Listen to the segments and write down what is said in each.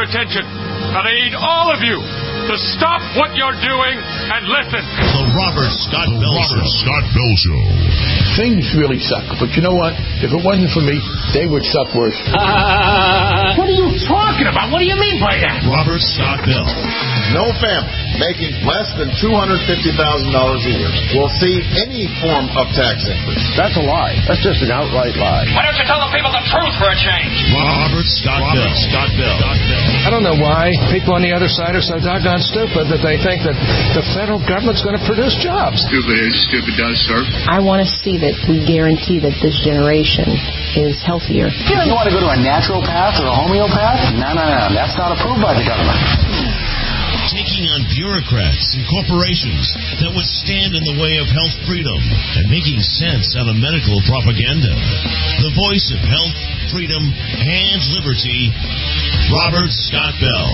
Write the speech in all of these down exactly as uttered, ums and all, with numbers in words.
attention. And I need all of you to stop what you're doing and listen. The Robert Scott the Bell Robert Show. Scott Bell Show. Things really suck, but you know what? If it wasn't for me, they would suck worse. Uh, what are you talking about? What do you mean by that? Robert Scott Bell. No family making less than two hundred fifty thousand dollars a year will see any form of tax increase. That's a lie. That's just an outright lie. Why don't you tell the people the truth for a change? Robert Scott Robert Bell. Scott Bell. I don't know why people on the other side are so doggone stupid that they think that the federal government's going to produce jobs. Stupid is, stupid does, sir. I want to see that we guarantee that this generation is healthier. You know, you want to go to a naturopath or a homeopath? No, no, no. That's not approved by the government. Taking on bureaucrats and corporations that would stand in the way of health freedom and making sense out of medical propaganda. The voice of health, freedom, and liberty, Robert Scott Bell.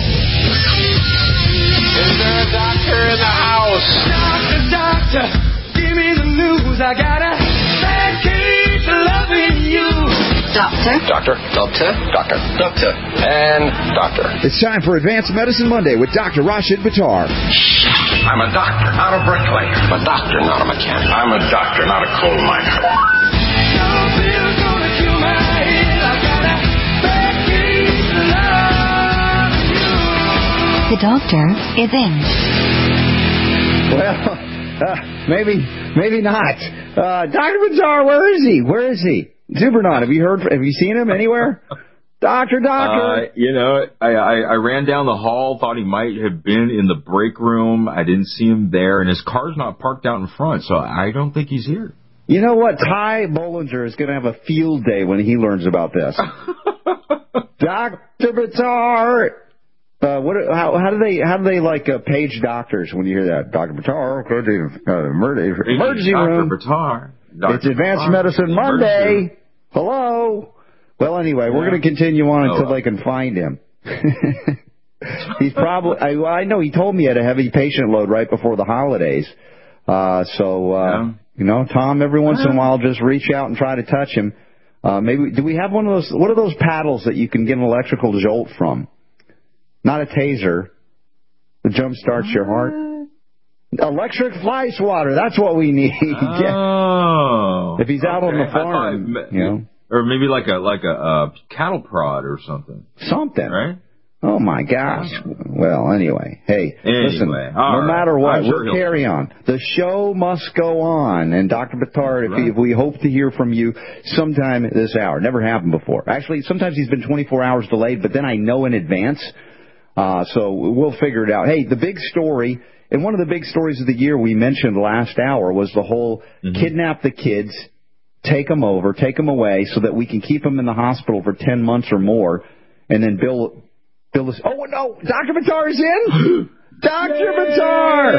Is there a doctor in the house? Doctor, doctor, give me the news. I got a bad case of loving you. Doctor. Doctor. Doctor. Doctor. Doctor. And doctor. It's time for Advanced Medicine Monday with Doctor Rashid Buttar. I'm a doctor, not a bricklayer. I'm a doctor, not a mechanic. I'm a doctor, not a coal miner. The doctor is in. Well, uh, maybe, maybe not. Uh, Doctor Buttar, where is he? Where is he? Zubernaught, have you heard? Have you seen him anywhere? Doctor, doctor. Uh, you know, I, I, I ran down the hall, thought he might have been in the break room. I didn't see him there, and his car's not parked out in front, so I don't think he's here. You know what? Ty Bollinger is going to have a field day when he learns about this. Doctor Buttar. Uh, what? How, how do they? How do they like uh, page doctors when you hear that? Doctor Buttar, go to uh, emergency, emergency room. Doctor Buttar. Doctor It's Advanced Buttar. Medicine Monday. Emergency. Hello. Well, anyway, we're going to continue on until oh, they can find him. He's probably. I, well, I know he told me he had a heavy patient load right before the holidays. Uh, so uh, yeah. you know, Tom, every once in a while, just reach out and try to touch him. Uh, maybe do we have one of those? What are those paddles that you can get an electrical jolt from? Not a taser. The jump starts your heart. Electric fly swatter. That's what we need. Oh. If he's out okay. on the farm, thought, you know. Or maybe like a like a uh, cattle prod or something. Something. Right? Oh, my gosh. Well, anyway. Hey, anyway, listen, no right. matter what, I'm sure we'll carry on. The show must go on. And Doctor Buttar, if, right. if we hope to hear from you sometime this hour. Never happened before. Actually, sometimes he's been twenty-four hours delayed, but then I know in advance. Uh, so we'll figure it out. Hey, the big story, and one of the big stories of the year we mentioned last hour was the whole mm-hmm. kidnap the kids, take them over, take them away so that we can keep them in the hospital for ten months or more, and then bill, bill us. Oh, no, Doctor Buttar is in? Doctor Buttar!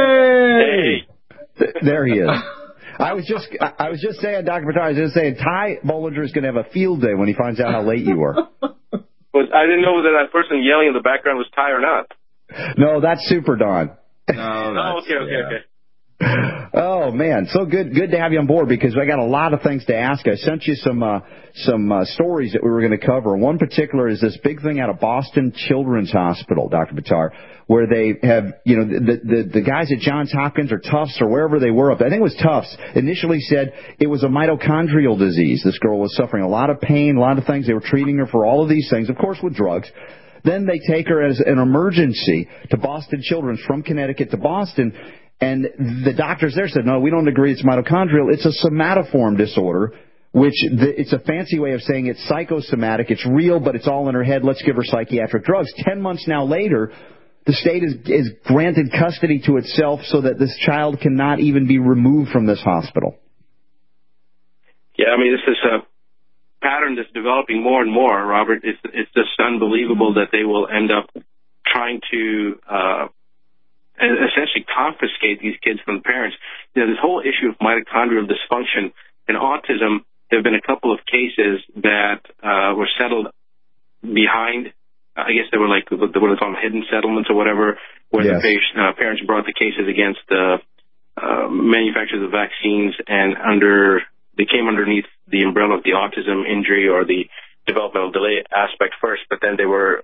Hey! There he is. I was just I was just saying, Doctor Buttar, I was just saying, Ty Bollinger is going to have a field day when he finds out how late you were. But I didn't know whether that person yelling in the background was Ty or not. No, that's Super Don. No, oh, okay, okay, yeah. okay. Oh man, so good, good to have you on board because I got a lot of things to ask. I sent you some uh, some uh, stories that we were going to cover. One particular is this big thing out of Boston Children's Hospital, Doctor Buttar, where they have, you know, the, the the guys at Johns Hopkins or Tufts or wherever they were up. I think it was Tufts. Initially said it was a mitochondrial disease. This girl was suffering a lot of pain, a lot of things. They were treating her for all of these things, of course, with drugs. Then they take her as an emergency to Boston Children's from Connecticut to Boston. And the doctors there said, no, we don't agree it's mitochondrial. It's a somatoform disorder, which the, it's a fancy way of saying it's psychosomatic. It's real, but it's all in her head. Let's give her psychiatric drugs. Ten months now later, the state is, is granted custody to itself so that this child cannot even be removed from this hospital. Yeah, I mean, this is a pattern that's developing more and more, Robert. It's, it's just unbelievable that they will end up trying to uh, essentially confiscate these kids from the parents. You know, this whole issue of mitochondrial dysfunction and autism, there have been a couple of cases that uh, were settled behind, I guess they were like, what do they call them, hidden settlements or whatever, where yes. the patient, uh, parents brought the cases against the uh, manufacturers of vaccines and under, they came underneath the umbrella of the autism injury or the developmental delay aspect first, but then they were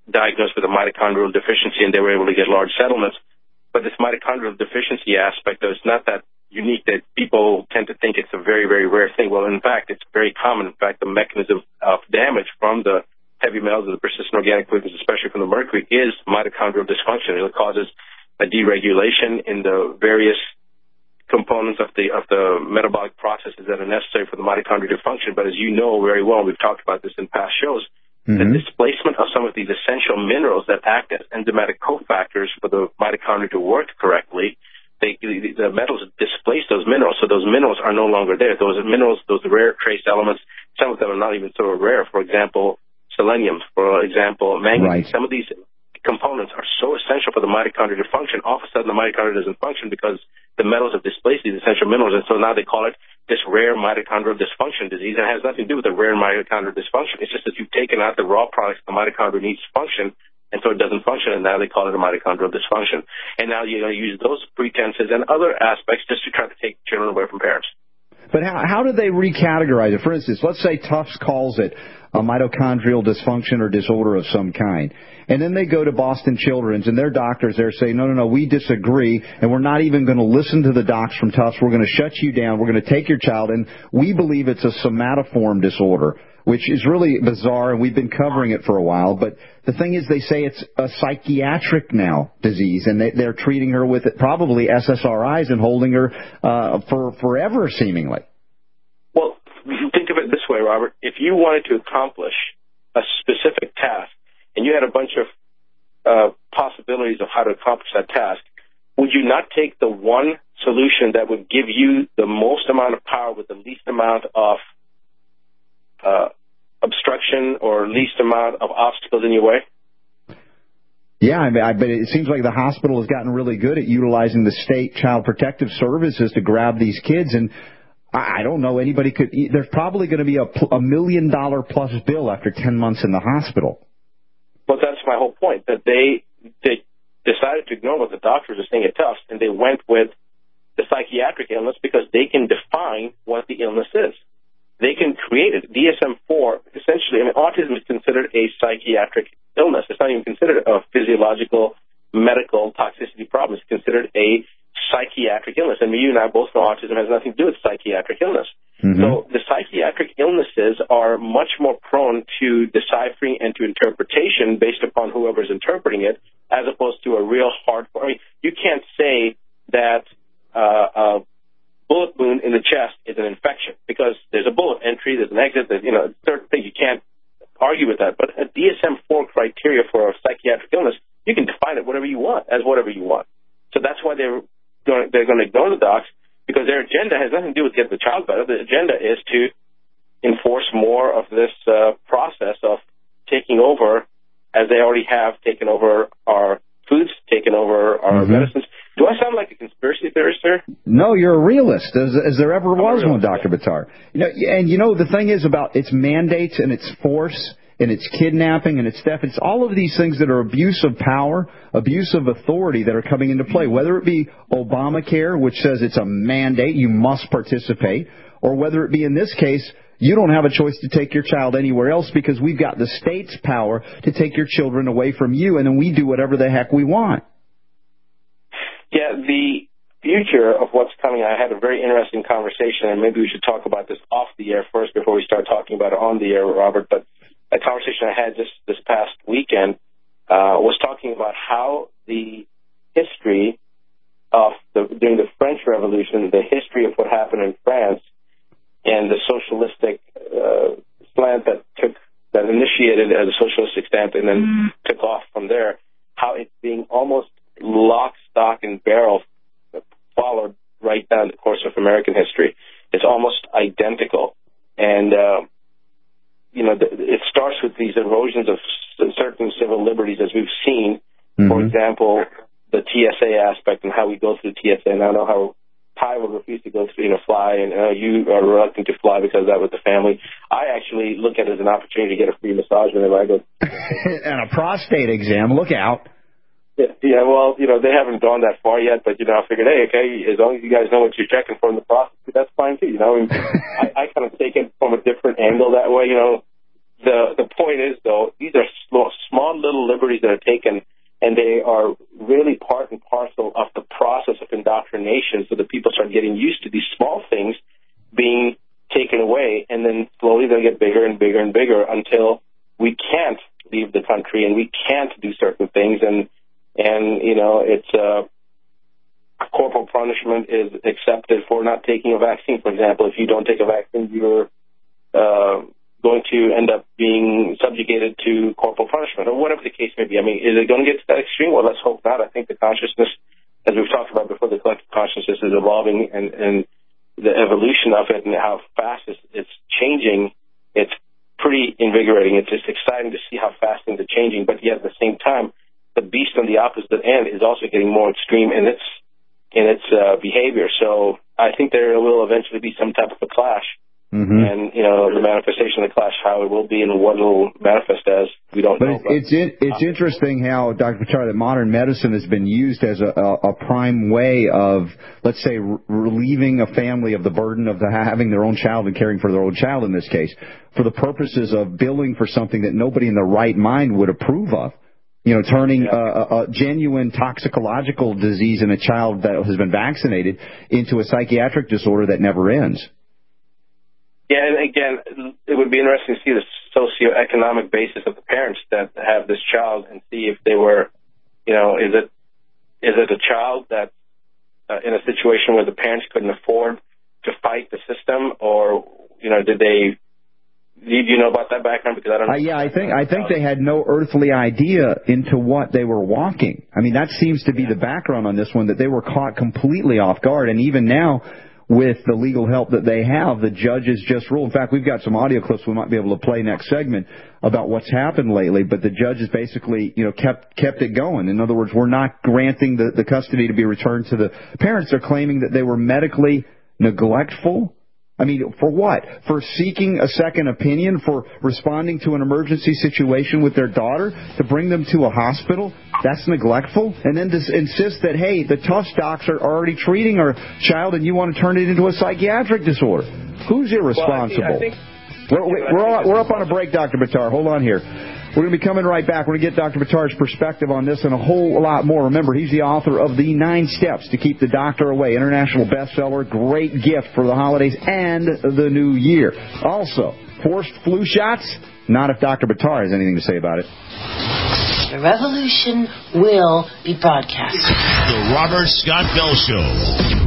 diagnosed with a mitochondrial deficiency, and they were able to get large settlements. But this mitochondrial deficiency aspect, though, is not that unique that people tend to think it's a very, very rare thing. Well, in fact, it's very common. In fact, the mechanism of damage from the heavy metals and the persistent organic pollutants, especially from the mercury, is mitochondrial dysfunction. It causes a deregulation in the various components of the of the metabolic processes that are necessary for the mitochondria to function. But as you know very well, we've talked about this in past shows, mm-hmm. the displacement of some of these essential minerals that act as enzymatic cofactors for the mitochondria to work correctly, they, the, the metals displace those minerals, so those minerals are no longer there. Those minerals, those rare trace elements, some of them are not even so rare. For example, selenium, for example, manganese. Right. Some of these components are so essential for the mitochondria to function. All of a sudden, the mitochondria doesn't function because the metals have displaced these essential minerals, and so now they call it this rare mitochondrial dysfunction disease. And it has nothing to do with the rare mitochondrial dysfunction. It's just that you've taken out the raw products the mitochondria needs to function, and so it doesn't function, and now they call it a mitochondrial dysfunction. And now you're going to use those pretenses and other aspects just to try to take children away from parents. But how, how do they recategorize it? For instance, let's say Tufts calls it a mitochondrial dysfunction or disorder of some kind. And then they go to Boston Children's, and their doctors there say, no, no, no, we disagree, and we're not even going to listen to the docs from Tufts. We're going to shut you down. We're going to take your child, and we believe it's a somatoform disorder, which is really bizarre, and we've been covering it for a while. But the thing is, they say it's a psychiatric now disease, and they, they're treating her with it, probably S S R Is and holding her uh, for forever, seemingly. Well, think of it this way, Robert. If you wanted to accomplish a specific task, and you had a bunch of uh, possibilities of how to accomplish that task, would you not take the one solution that would give you the most amount of power with the least amount of uh, obstruction or least amount of obstacles in your way? Yeah, I mean, I, but it seems like the hospital has gotten really good at utilizing the state child protective services to grab these kids, and I don't know anybody could. There's probably going to be a, a million dollar plus bill after ten months in the hospital. Well, that's my whole point, that they they decided to ignore what the doctors are saying at Tufts, and they went with the psychiatric illness because they can define what the illness is. They can create it. D S M four, essentially, I mean, autism is considered a psychiatric illness. It's not even considered a physiological, medical toxicity problem. It's considered a psychiatric illness. And you and I both know autism has nothing to do with psychiatric illness. Mm-hmm. So the psychiatric illnesses are much more prone to deciphering and to interpretation based upon whoever's interpreting it, as opposed to a real hardcore. I mean, you can't say that uh, a bullet wound in the chest is an infection because there's a bullet entry, there's an exit, there's, you know, certain things. You can't argue with that. But a D S M four criteria for a psychiatric illness, you can define it whatever you want, as whatever you want. So that's why they're going, they're going to ignore the docs, because their agenda has nothing to do with getting the child better. The agenda is to enforce more of this uh, process of taking over, as they already have taken over our foods, taken over our mm-hmm. medicines. Do I sound like a conspiracy theorist, sir? No, you're a realist, as, as there ever was one, Doctor Buttar. You know, and you know the thing is about its mandates and its force and its kidnapping and its theft. It's all of these things that are abuse of power, abuse of authority that are coming into play, whether it be Obamacare, which says it's a mandate, you must participate, or whether it be in this case, you don't have a choice to take your child anywhere else because we've got the state's power to take your children away from you, and then we do whatever the heck we want. Yeah, the future of what's coming, I had a very interesting conversation, and maybe we should talk about this off the air first before we start talking about it on the air, Robert, but a conversation I had just this past weekend uh, was talking about how the history of the, during the French Revolution, the history of what happened in France, and the socialistic uh, slant that took that initiated as a socialistic slant and then mm. took off from there, how it's being almost lock, stock, and barrel followed right down the course of American history. It's almost identical, and uh, you know, it starts with these erosions of certain civil liberties, as we've seen. Mm-hmm. For example, the T S A aspect and how we go through T S A. And I know how Ty will refuse to go through, you know, fly, and uh, you are reluctant to fly because of that with the family. I actually look at it as an opportunity to get a free massage whenever I go. And a prostate exam. Look out. Yeah, yeah, well, you know, they haven't gone that far yet, but, you know, I figured, hey, okay, as long as you guys know what you're checking for in the process, that's fine, too, you know. I, I kind of take it from a different angle that way, you know. the the point is, though, these are small, small little liberties that are taken, and they are really part and parcel of the process of indoctrination, so that people start getting used to these small things being taken away, and then slowly they'll get bigger and bigger and bigger until we can't leave the country and we can't do certain things, and and you know it's uh, corporal punishment is accepted for not taking a vaccine. For example, if you don't take a vaccine, you're uh, going to end up being subjugated to corporal punishment, or whatever the case may be. I mean, is it going to get to that extreme? Well, let's hope not. I think the consciousness, as we've talked about before, the collective consciousness is evolving, and, and the evolution of it and how fast it's, it's changing, it's pretty invigorating. It's just exciting to see how fast things are changing, but yet at the same time, the beast on the opposite end is also getting more extreme in its in its uh, behavior. So I think there will eventually be some type of a clash. Mm-hmm. And, you know, the manifestation of the clash, how it will be and what it will manifest as, we don't but know. It's, but it's in, it's interesting how, Doctor Buttar, that modern medicine has been used as a, a, a prime way of, let's say, re- relieving a family of the burden of the, having their own child and caring for their own child in this case, for the purposes of billing for something that nobody in their right mind would approve of. You know, turning yeah. a, a genuine toxicological disease in a child that has been vaccinated into a psychiatric disorder that never ends. Yeah, and again, it would be interesting to see the socioeconomic basis of the parents that have this child and see if they were, you know, is it is it a child that's uh, in a situation where the parents couldn't afford to fight the system, or, you know, did they, do you know about that background? Because I don't know. Uh, yeah, I think I think they had no earthly idea into what they were walking. I mean, that seems to be the background on this one, that they were caught completely off guard, and even now, with the legal help that they have, the judges just ruled. In fact, we've got some audio clips we might be able to play next segment about what's happened lately, but the judges basically, you know, kept kept it going. In other words, we're not granting the, the custody to be returned to the parents. They're claiming that they were medically neglectful. I mean, for what? For seeking a second opinion, for responding to an emergency situation with their daughter, to bring them to a hospital? That's neglectful? And then to insist that, hey, the tough docs are already treating our child and you want to turn it into a psychiatric disorder. Who's irresponsible? Well, I think, I think, we're, we're, all, we're up on a break, Doctor Buttar. Hold on here. We're going to be coming right back. We're going to get Doctor Buttar's perspective on this and a whole lot more. Remember, he's the author of The Nine Steps to Keep the Doctor Away, international bestseller, great gift for the holidays and the new year. Also, forced flu shots? Not if Doctor Buttar has anything to say about it. The revolution will be broadcast. The Robert Scott Bell Show.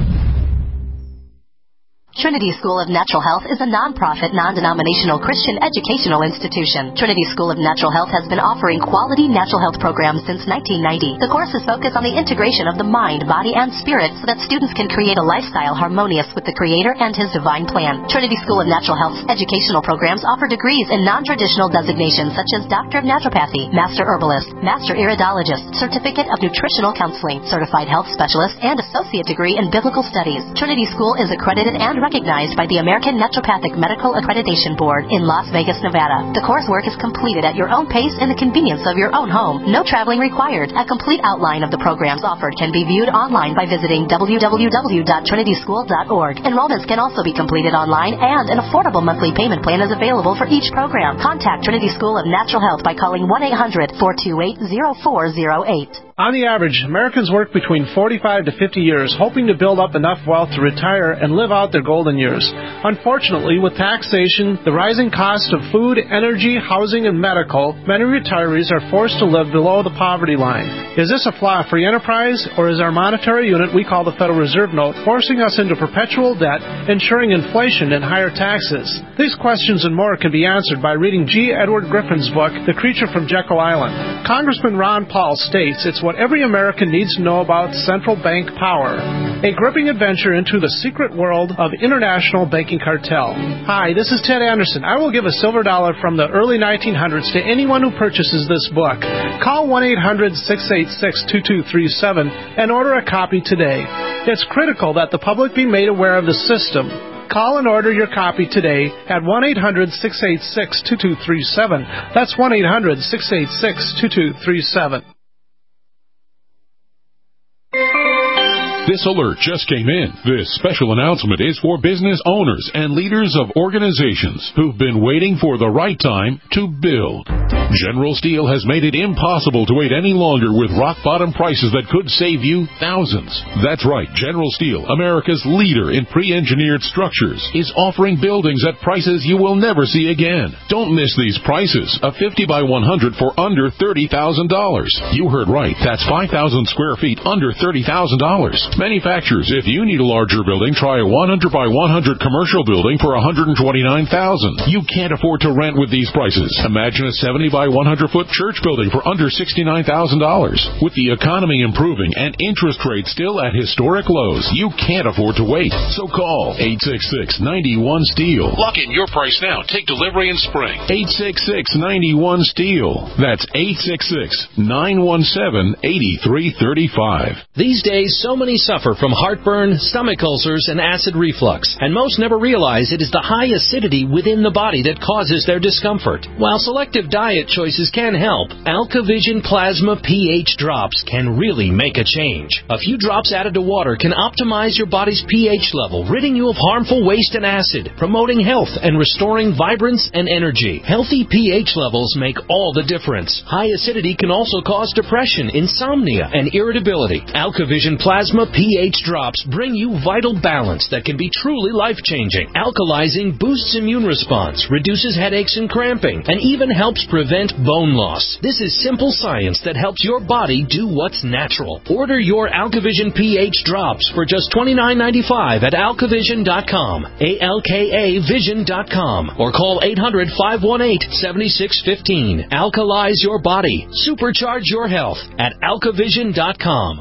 Trinity School of Natural Health is a non-profit, non-denominational Christian educational institution. Trinity School of Natural Health has been offering quality natural health programs since nineteen ninety. The courses focus on the integration of the mind, body, and spirit so that students can create a lifestyle harmonious with the Creator and His divine plan. Trinity School of Natural Health's educational programs offer degrees in non-traditional designations such as Doctor of Naturopathy, Master Herbalist, Master Iridologist, Certificate of Nutritional Counseling, Certified Health Specialist, and Associate Degree in Biblical Studies. Trinity School is accredited and recognized by the American Naturopathic Medical Accreditation Board in Las Vegas, Nevada. The coursework is completed at your own pace and the convenience of your own home. No traveling required. A complete outline of the programs offered can be viewed online by visiting w w w dot trinity school dot org. Enrollments can also be completed online, and an affordable monthly payment plan is available for each program. Contact Trinity School of Natural Health by calling one eight hundred, four two eight, zero four zero eight. On the average, Americans work between forty-five to fifty years, hoping to build up enough wealth to retire and live out their golden years. Unfortunately, with taxation, the rising cost of food, energy, housing, and medical, many retirees are forced to live below the poverty line. Is this a flaw of free enterprise, or is our monetary unit we call the Federal Reserve Note forcing us into perpetual debt, ensuring inflation and higher taxes? These questions and more can be answered by reading G. Edward Griffin's book, The Creature from Jekyll Island. Congressman Ron Paul states it's what every American needs to know about central bank power. A gripping adventure into the secret world of international banking cartel. Hi, this is Ted Anderson. I will give a silver dollar from the early nineteen hundreds to anyone who purchases this book. Call one eight hundred, six eight six, two two three seven and order a copy today. It's critical that the public be made aware of the system. Call and order your copy today at one eight hundred, six eight six, two two three seven. That's one eight hundred, six eight six, two two three seven. This alert just came in. This special announcement is for business owners and leaders of organizations who've been waiting for the right time to build. General Steel has made it impossible to wait any longer with rock-bottom prices that could save you thousands. That's right. General Steel, America's leader in pre-engineered structures, is offering buildings at prices you will never see again. Don't miss these prices. A fifty by one hundred for under thirty thousand dollars. You heard right. That's five thousand square feet under thirty thousand dollars. Manufacturers, if you need a larger building, try a one hundred by one hundred commercial building for one hundred twenty-nine thousand dollars. You can't afford to rent with these prices. Imagine a seventy by one hundred foot church building for under sixty-nine thousand dollars. With the economy improving and interest rates still at historic lows, you can't afford to wait. So call eight six six, nine one, STEEL. Lock in your price now. Take delivery in spring. eight six six, nine one, STEEL. That's eight six six, nine one seven, eight three three five. These days, so many suffer from heartburn, stomach ulcers, and acid reflux, and most never realize it is the high acidity within the body that causes their discomfort. While selective diet choices can help, AlkaVision Plasma pH drops can really make a change. A few drops added to water can optimize your body's pH level, ridding you of harmful waste and acid, promoting health and restoring vibrance and energy. Healthy pH levels make all the difference. High acidity can also cause depression, insomnia, and irritability. AlkaVision Plasma pH drops bring you vital balance that can be truly life-changing. Alkalizing boosts immune response, reduces headaches and cramping, and even helps prevent bone loss. This is simple science that helps your body do what's natural. Order your AlkaVision pH drops for just twenty-nine ninety-five at alkavision dot com, A L K A vision dot com, or call eight hundred, five one eight, seven six one five. Alkalize your body. Supercharge your health at alkavision dot com.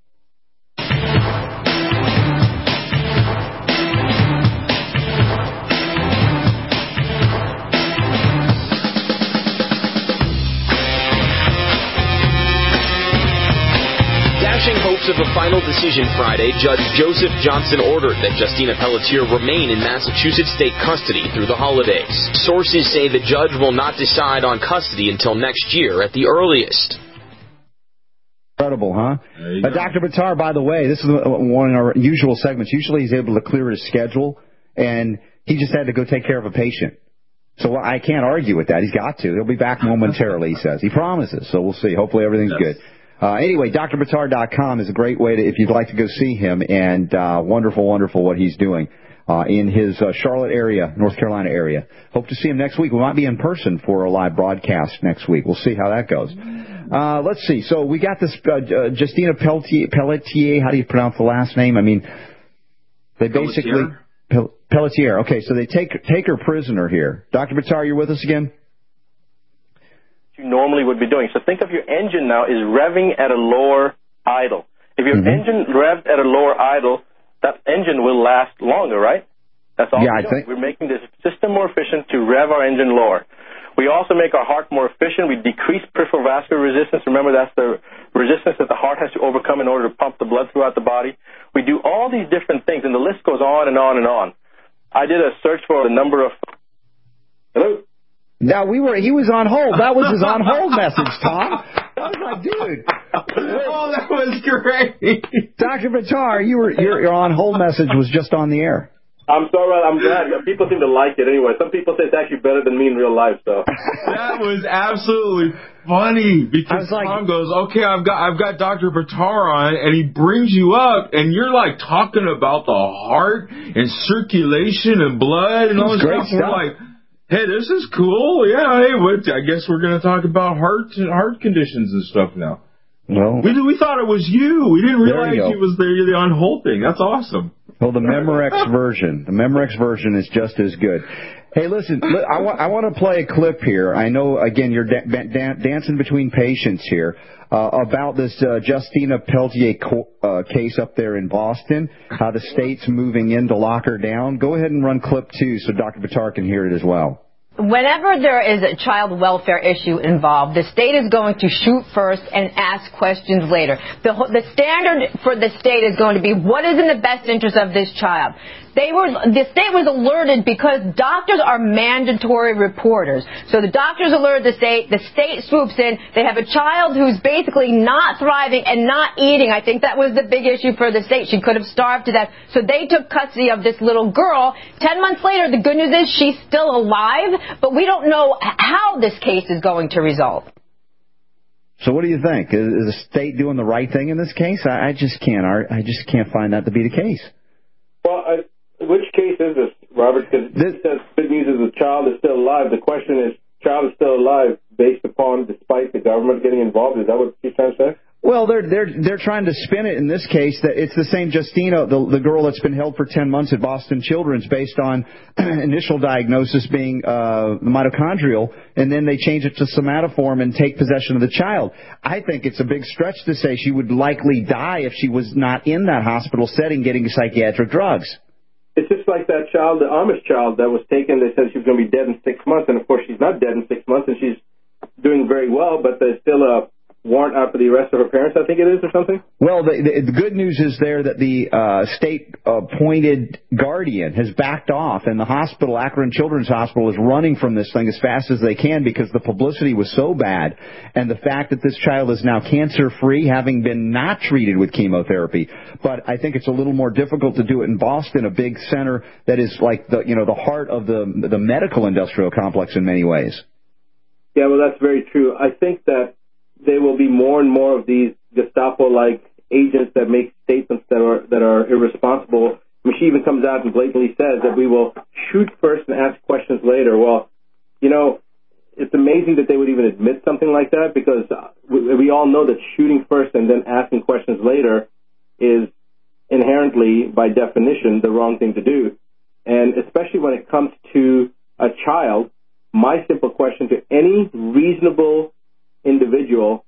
Hopes of a final decision Friday, Judge Joseph Johnson ordered that Justina Pelletier remain in Massachusetts state custody through the holidays. Sources say the judge will not decide on custody until next year at the earliest. Incredible, huh? Uh, Doctor Buttar, by the way, this is one of our usual segments. Usually he's able to clear his schedule, and he just had to go take care of a patient. So I can't argue with that. He's got to. He'll be back momentarily, he says. He promises, so we'll see. Hopefully everything's yes. good. Uh, anyway, D R Buttar dot com is a great way to, if you'd like to go see him, and uh, wonderful, wonderful what he's doing uh, in his uh, Charlotte area, North Carolina area. Hope to see him next week. We might be in person for a live broadcast next week. We'll see how that goes. Uh, let's see. So we got this uh, uh, Justina Pelletier, Pelletier. How do you pronounce the last name? I mean, they basically Pelletier. Pelletier. Okay, so they take take her prisoner here. Doctor Buttar, you're with us again? You normally would be doing. So think of your engine now is revving at a lower idle. If your mm-hmm. engine revved at a lower idle, that engine will last longer, right? That's all yeah, we're doing. I think. We're making this system more efficient to rev our engine lower. We also make our heart more efficient. We decrease peripheral vascular resistance. Remember, that's the resistance that the heart has to overcome in order to pump the blood throughout the body. We do all these different things, and the list goes on and on and on. I did a search for the number of... Hello? Now we were. He was on hold. That was his on hold message, Tom. I was like, dude. Oh, that was great. Doctor Buttar, you were your, your on hold message was just on the air. I'm so right. I'm glad. People seem to like it anyway. Some people say it's actually better than me in real life. So that was absolutely funny because like, Tom goes, "Okay, I've got I've got Doctor Buttar on," and he brings you up, and you're like talking about the heart and circulation and blood and all this stuff. We're like, hey, this is cool. Yeah, hey, what, I guess we're going to talk about heart heart conditions and stuff now. Well, we we thought it was you. We didn't realize it was the, the on hold thing. That's awesome. Well, the Memorex version, the Memorex version is just as good. Hey, listen, I want I want to play a clip here. I know, again, you're da- da- dancing between patients here uh, about this uh, Justina Pelletier co- uh, case up there in Boston, how the state's moving in to lock her down. Go ahead and run clip two so Doctor Buttar can hear it as well. Whenever there is a child welfare issue involved, the state is going to shoot first and ask questions later. The, the standard for the state is going to be, what is in the best interest of this child? They were, the state was alerted because doctors are mandatory reporters. So the doctors alert the state, the state swoops in, they have a child who's basically not thriving and not eating. I think that was the big issue for the state. She could have starved to death. So they took custody of this little girl. Ten months later, the good news is she's still alive, but we don't know how this case is going to resolve. So what do you think? Is, is the state doing the right thing in this case? I, I just can't. I just can't find that to be the case. Well, I, which case is this, Robert? Because it says good news is the child is still alive. The question is, child is still alive based upon, despite the government getting involved. Is that what you're trying to say? Well, they're they're they're trying to spin it in this case that it's the same Justina, the the girl that's been held for ten months at Boston Children's, based on initial diagnosis being uh, mitochondrial, and then they change it to somatoform and take possession of the child. I think it's a big stretch to say she would likely die if she was not in that hospital setting getting psychiatric drugs. It's just like that child, the Amish child that was taken. They said she was going to be dead in six months, and of course she's not dead in six months, and she's doing very well, but there's still a warrant out for the arrest of her parents, I think it is, or something? Well, the, the, the good news is there that the uh, state-appointed guardian has backed off, and the hospital, Akron Children's Hospital, is running from this thing as fast as they can because the publicity was so bad, and the fact that this child is now cancer-free, having been not treated with chemotherapy. But I think it's a little more difficult to do it in Boston, a big center that is like the, you know, the heart of the the medical industrial complex in many ways. Yeah, well, that's very true. I think that there will be more and more of these Gestapo-like agents that make statements that are that are irresponsible. I mean, she even comes out and blatantly says that we will shoot first and ask questions later. Well, you know, it's amazing that they would even admit something like that, because we, we all know that shooting first and then asking questions later is inherently, by definition, the wrong thing to do. And especially when it comes to a child, my simple question to any reasonable individual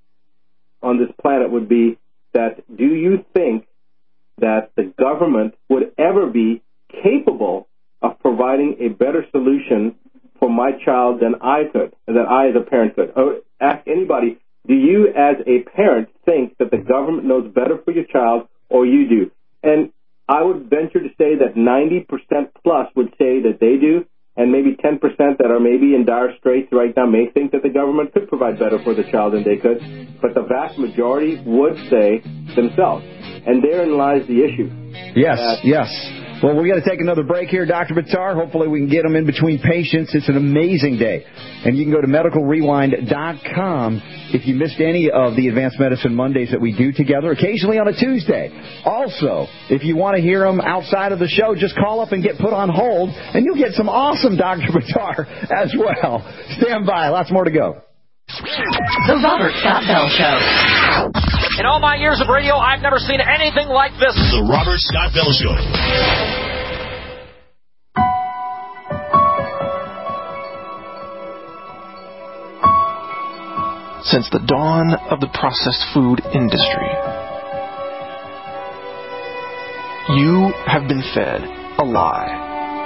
on this planet would be that, do you think that the government would ever be capable of providing a better solution for my child than I could, that I as a parent could? Or ask anybody, do you as a parent think that the government knows better for your child, or you do? And I would venture to say that ninety percent plus would say that they do, and maybe ten percent that are maybe in dire straits right now may think that the government could provide better for the child than they could. But the vast majority would say themselves. And therein lies the issue. Yes, uh, yes. Well, we got to take another break here, Doctor Buttar. Hopefully we can get them in between patients. It's an amazing day. And you can go to medical rewind dot com if you missed any of the Advanced Medicine Mondays that we do together, occasionally on a Tuesday. Also, if you want to hear them outside of the show, just call up and get put on hold, and you'll get some awesome Doctor Buttar as well. Stand by. Lots more to go. The Robert Scott Bell Show. In all my years of radio, I've never seen anything like this. The Robert Scott Bell Show. Since the dawn of the processed food industry, you have been fed a lie.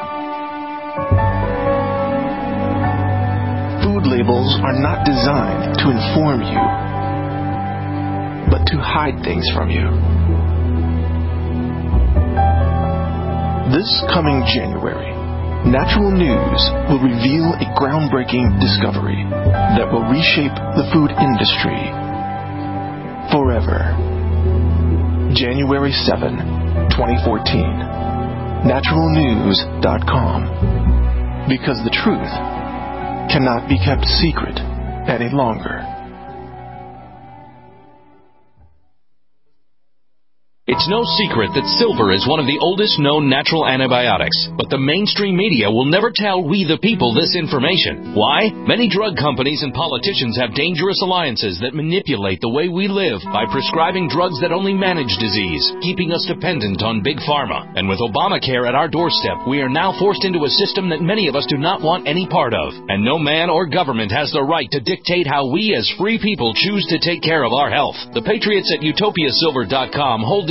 Food labels are not designed to inform you, but to hide things from you. This coming January, Natural News will reveal a groundbreaking discovery that will reshape the food industry forever. January seventh, twenty fourteen. natural news dot com. Because the truth cannot be kept secret any longer. It's no secret that silver is one of the oldest known natural antibiotics, but the mainstream media will never tell we the people this information. Why? Many drug companies and politicians have dangerous alliances that manipulate the way we live by prescribing drugs that only manage disease, keeping us dependent on big pharma. And with Obamacare at our doorstep, we are now forced into a system that many of us do not want any part of. And no man or government has the right to dictate how we as free people choose to take care of our health. The patriots at utopia silver dot com hold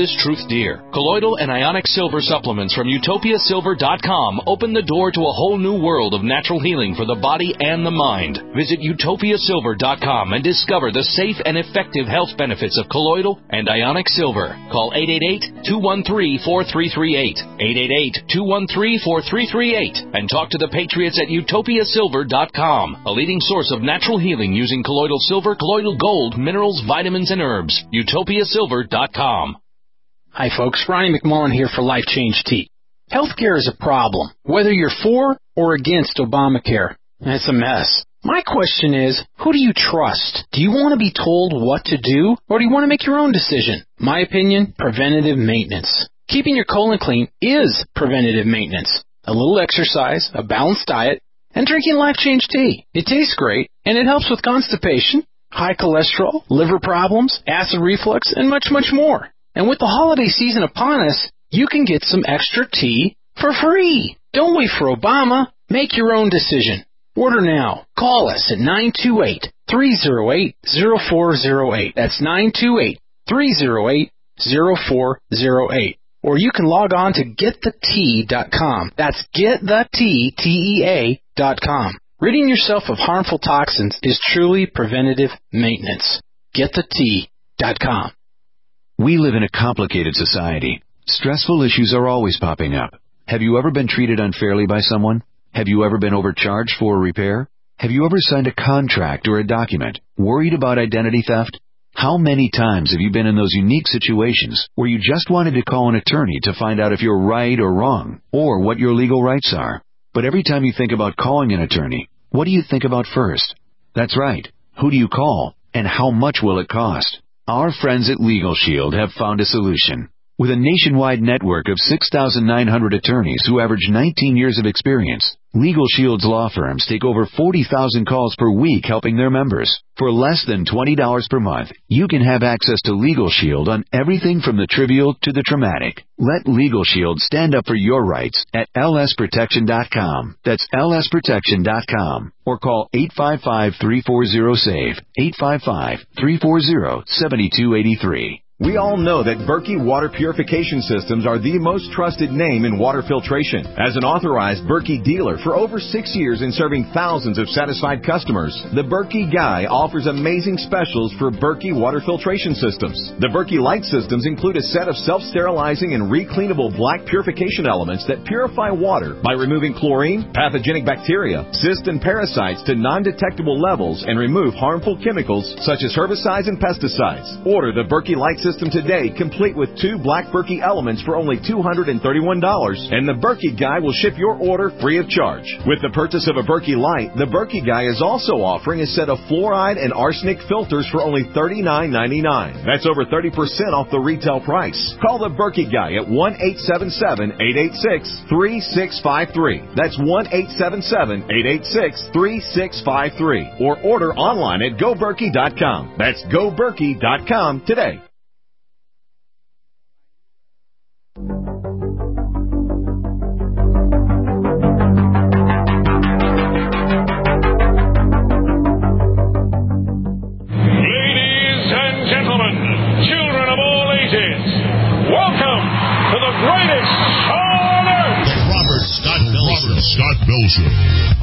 this truth dear. Colloidal and ionic silver supplements from utopia silver dot com open the door to a whole new world of natural healing for the body and the mind. Visit utopia silver dot com and discover the safe and effective health benefits of colloidal and ionic silver. Call eight eight eight, two one three, four three three eight, eight eight eight, two one three, four three three eight, and talk to the patriots at utopia silver dot com, a leading source of natural healing using colloidal silver, colloidal gold, minerals, vitamins, and herbs. utopia silver dot com. Hi folks, Ryan McMullen here for Life Change Tea. Healthcare is a problem, whether you're for or against Obamacare. It's a mess. My question is, who do you trust? Do you want to be told what to do, or do you want to make your own decision? My opinion, preventative maintenance. Keeping your colon clean is preventative maintenance. A little exercise, a balanced diet, and drinking Life Change Tea. It tastes great, and it helps with constipation, high cholesterol, liver problems, acid reflux, and much, much more. And with the holiday season upon us, you can get some extra tea for free. Don't wait for Obama. Make your own decision. Order now. Call us at nine two eight, three oh eight, oh four oh eight. That's nine two eight, three oh eight, oh four oh eight. Or you can log on to get the tea dot com. That's get the tea, T E A, dot com. Ridding yourself of harmful toxins is truly preventative maintenance. get the tea dot com. We live in a complicated society. Stressful issues are always popping up. Have you ever been treated unfairly by someone? Have you ever been overcharged for a repair? Have you ever signed a contract or a document? Worried about identity theft? How many times have you been in those unique situations where you just wanted to call an attorney to find out if you're right or wrong, or what your legal rights are? But every time you think about calling an attorney, what do you think about first? That's right. Who do you call, and how much will it cost? Our friends at Legal Shield have found a solution. With a nationwide network of six thousand nine hundred attorneys who average nineteen years of experience, Legal Shield's law firms take over forty thousand calls per week helping their members. For less than twenty dollars per month, you can have access to Legal Shield on everything from the trivial to the traumatic. Let Legal Shield stand up for your rights at L S protection dot com. That's L S protection dot com. Or call eight five five, three four zero, S A V E, eight five five, three four zero, seven two eight three. We all know that Berkey Water Purification Systems are the most trusted name in water filtration. As an authorized Berkey dealer for over six years and serving thousands of satisfied customers, the Berkey Guy offers amazing specials for Berkey Water Filtration Systems. The Berkey Light Systems include a set of self-sterilizing and recleanable black purification elements that purify water by removing chlorine, pathogenic bacteria, cysts, and parasites to non-detectable levels and remove harmful chemicals such as herbicides and pesticides. Order the Berkey Light System today, complete with two black Berkey elements for only two hundred thirty-one dollars, and the Berkey Guy will ship your order free of charge. With the purchase of a Berkey Light, the Berkey Guy is also offering a set of fluoride and arsenic filters for only thirty-nine ninety-nine. That's over thirty percent off the retail price. Call the Berkey Guy at one eight seven seven, eight eight six, three six five three. That's one eight seven seven, eight eight six, three six five three. Or order online at go berkey dot com. That's go berkey dot com today. Scott Bell Show.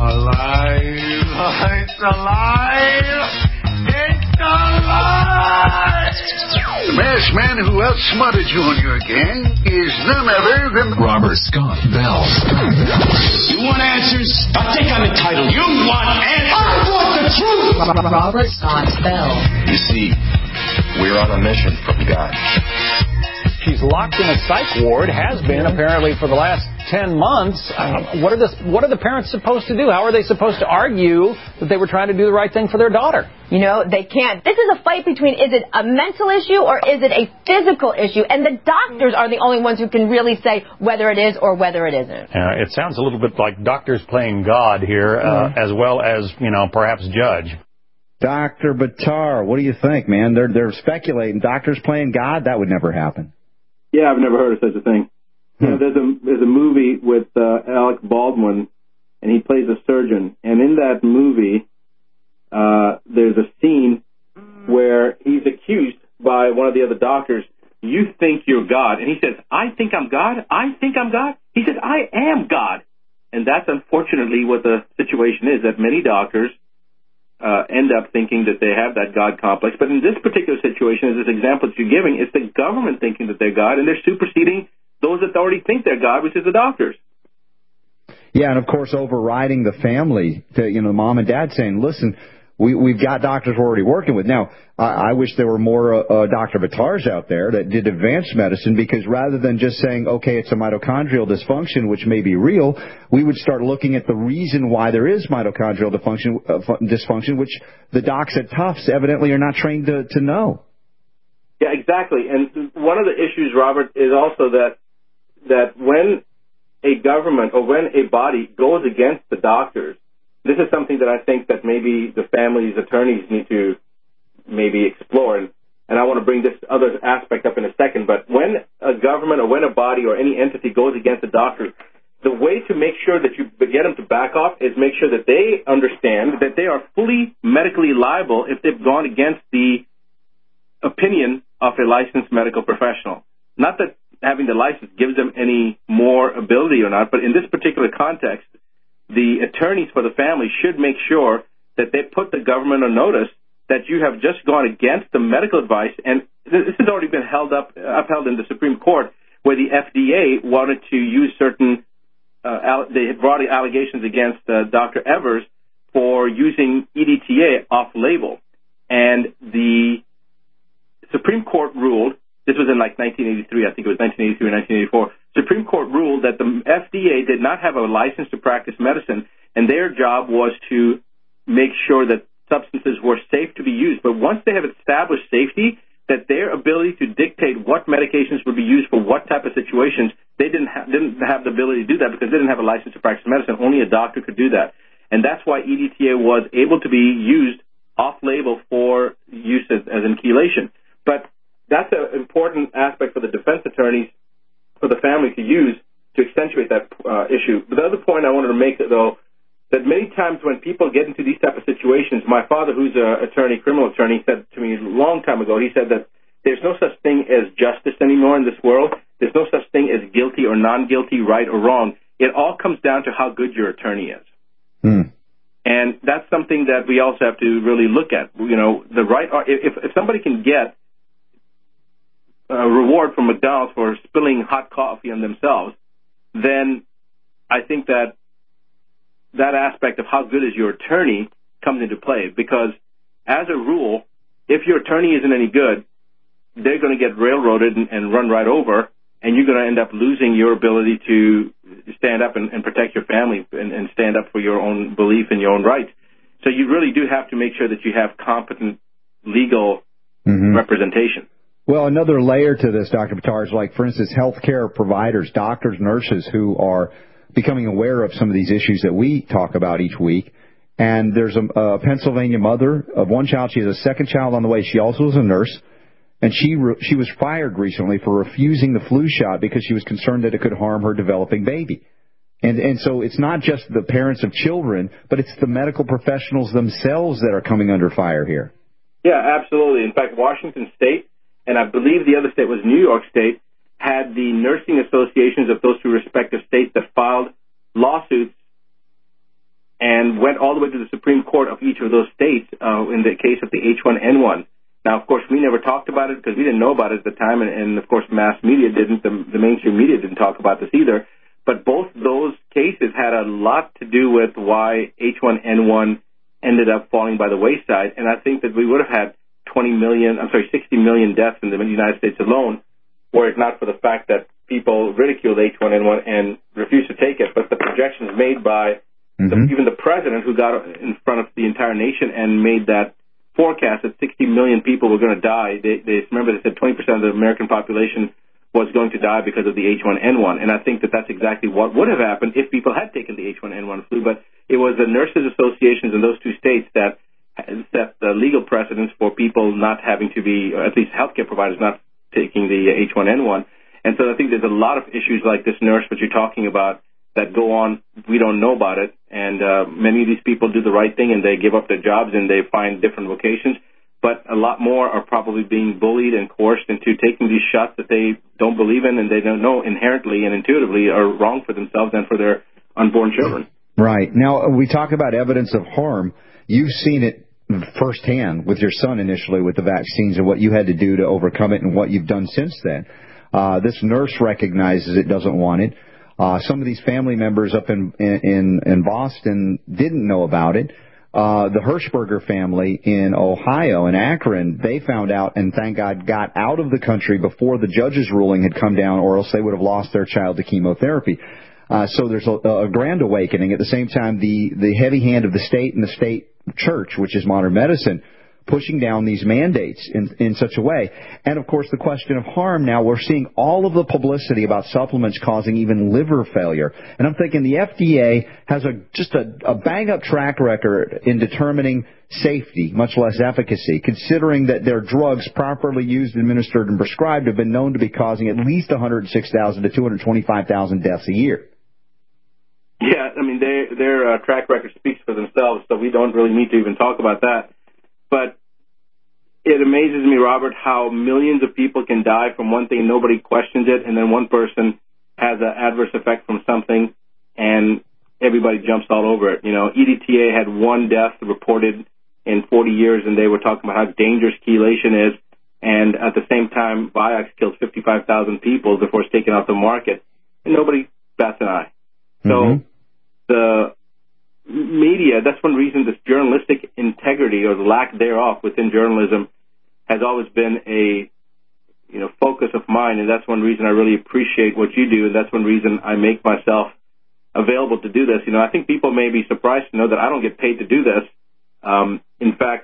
Alive! It's alive! It's alive! The masked man who outsmarted you on your gang is none other than Robert Scott Bell. You want answers? I think I'm entitled. You want answers? I want the truth! Robert Scott Bell. You see, we're on a mission from God. She's locked in a psych ward, has been apparently for the last ten months. Uh, what are the what are the parents supposed to do? How are they supposed to argue that they were trying to do the right thing for their daughter? You know, they can't. This is a fight between, is it a mental issue or is it a physical issue? And the doctors are the only ones who can really say whether it is or whether it isn't. Uh, it sounds a little bit like doctors playing God here, uh, mm-hmm. as well as, you know, perhaps judge. Doctor Buttar, what do you think, man? They're they're speculating. Doctors playing God? That would never happen. Yeah, I've never heard of such a thing. Hmm. You know, there's a there's a movie with uh, Alec Baldwin, and he plays a surgeon. And in that movie, uh, there's a scene where he's accused by one of the other doctors you think you're God. And he says, I think I'm God? I think I'm God? He says, I am God. And that's unfortunately what the situation is, that many doctors uh, end up thinking that they have that God complex. But in this particular situation, as this example that you're giving, it's the government thinking that they're God, and they're superseding those that already think they're God, which is the doctors. Yeah, and of course overriding the family, to, you know, mom and dad saying, listen, we, we've got doctors we're already working with. Now, I, I wish there were more uh, uh, Doctor Buttar's out there that did advanced medicine, because rather than just saying, okay, it's a mitochondrial dysfunction, which may be real, we would start looking at the reason why there is mitochondrial dysfunction, uh, dysfunction which the docs at Tufts evidently are not trained to, to know. Yeah, exactly. And one of the issues, Robert, is also that that when a government or when a body goes against the doctors, this is something that I think that maybe the family's attorneys need to maybe explore. And, and I want to bring this other aspect up in a second. But when a government or when a body or any entity goes against the doctor, the way to make sure that you get them to back off is make sure that they understand that they are fully medically liable if they've gone against the opinion of a licensed medical professional. Not that having the license gives them any more ability or not, but in this particular context, the attorneys for the family should make sure that they put the government on notice that you have just gone against the medical advice. And this has already been held up, upheld in the Supreme Court, where the F D A wanted to use certain, uh, they had brought allegations against uh, Doctor Evers for using E D T A off-label. And the Supreme Court ruled, this was in like nineteen eighty-three, I think it was nineteen eighty-three or nineteen eighty-four, Supreme Court ruled that the F D A did not have a license to practice medicine, and their job was to make sure that substances were safe to be used. But once they have established safety, that their ability to dictate what medications would be used for what type of situations, they didn't, ha- didn't have the ability to do that because they didn't have a license to practice medicine. Only a doctor could do that. And that's why E D T A was able to be used off-label for use as, as in chelation. But that's an important aspect for the defense attorneys, for the family to use to accentuate that uh, issue. But the other point I wanted to make, though, that many times when people get into these type of situations, my father, who's an attorney, criminal attorney, said to me a long time ago, he said that there's no such thing as justice anymore in this world. There's no such thing as guilty or non-guilty, right or wrong. It all comes down to how good your attorney is. Hmm. And that's something that we also have to really look at. You know, the right, if, if somebody can get a reward from McDonald's for spilling hot coffee on themselves, then I think that that aspect of how good is your attorney comes into play. Because as a rule, if your attorney isn't any good, they're going to get railroaded and, and run right over, and you're going to end up losing your ability to stand up and, and protect your family and, and stand up for your own belief and your own rights. So you really do have to make sure that you have competent legal mm-hmm. representation. Well, another layer to this, Doctor Buttar, is like, for instance, healthcare providers, doctors, nurses who are becoming aware of some of these issues that we talk about each week. And there's a, a Pennsylvania mother of one child. She has a second child on the way. She also is a nurse. And she re- she was fired recently for refusing the flu shot because she was concerned that it could harm her developing baby. And and so it's not just the parents of children, but it's the medical professionals themselves that are coming under fire here. Yeah, absolutely. In fact, Washington State, and I believe the other state was New York State, had the nursing associations of those two respective states that filed lawsuits and went all the way to the Supreme Court of each of those states uh, in the case of the H one N one. Now, of course, we never talked about it because we didn't know about it at the time, and, and of course, mass media didn't, the, the mainstream media didn't talk about this either. But both those cases had a lot to do with why H one N one ended up falling by the wayside, and I think that we would have had twenty million, I'm sorry, sixty million deaths in the United States alone, were it not for the fact that people ridiculed H one N one and refused to take it. But the projections made by mm-hmm. the, even the president, who got in front of the entire nation and made that forecast that sixty million people were going to die, they, they remember they said twenty percent of the American population was going to die because of the H one N one. And I think that that's exactly what would have happened if people had taken the H one N one flu. But it was the nurses associations in those two states that set the legal precedents for people not having to be, or at least healthcare providers not taking the H one N one. And so I think there's a lot of issues like this nurse that you're talking about that go on. We don't know about it. And uh, many of these people do the right thing and they give up their jobs and they find different vocations. but a lot more are probably being bullied and coerced into taking these shots that they don't believe in and they don't know inherently and intuitively are wrong for themselves and for their unborn children. Right. Now, we talk about evidence of harm. You've seen it firsthand with your son initially with the vaccines and what you had to do to overcome it and what you've done since then. Uh, this nurse recognizes it, doesn't want it. Uh, some of these family members up in, in, in Boston didn't know about it. Uh, the Hirschberger family in Ohio, in Akron, they found out and, thank God, got out of the country before the judge's ruling had come down, or else they would have lost their child to chemotherapy. Uh, so there's a, a grand awakening. At the same time, the, the heavy hand of the state and the state church, which is modern medicine, pushing down these mandates in, in such a way. And, of course, the question of harm. Now, we're seeing all of the publicity about supplements causing even liver failure. And I'm thinking the F D A has a just a, a bang-up track record in determining safety, much less efficacy, considering that their drugs properly used, administered, and prescribed have been known to be causing at least one hundred six thousand to two hundred twenty-five thousand deaths a year. Yeah, I mean, they, their uh, track record speaks for themselves, so we don't really need to even talk about that. But it amazes me, Robert, how millions of people can die from one thing and nobody questions it, and then one person has an adverse effect from something, and everybody jumps all over it. You know, E D T A had one death reported in forty years, and they were talking about how dangerous chelation is, and at the same time, Vioxx killed fifty-five thousand people before it's taken off the market, and nobody bats an eye. So Mm-hmm. the media, that's one reason this journalistic integrity or the lack thereof within journalism has always been a, you know, focus of mine, and that's one reason I really appreciate what you do, and that's one reason I make myself available to do this. You know, I think people may be surprised to know that I don't get paid to do this. Um, in fact,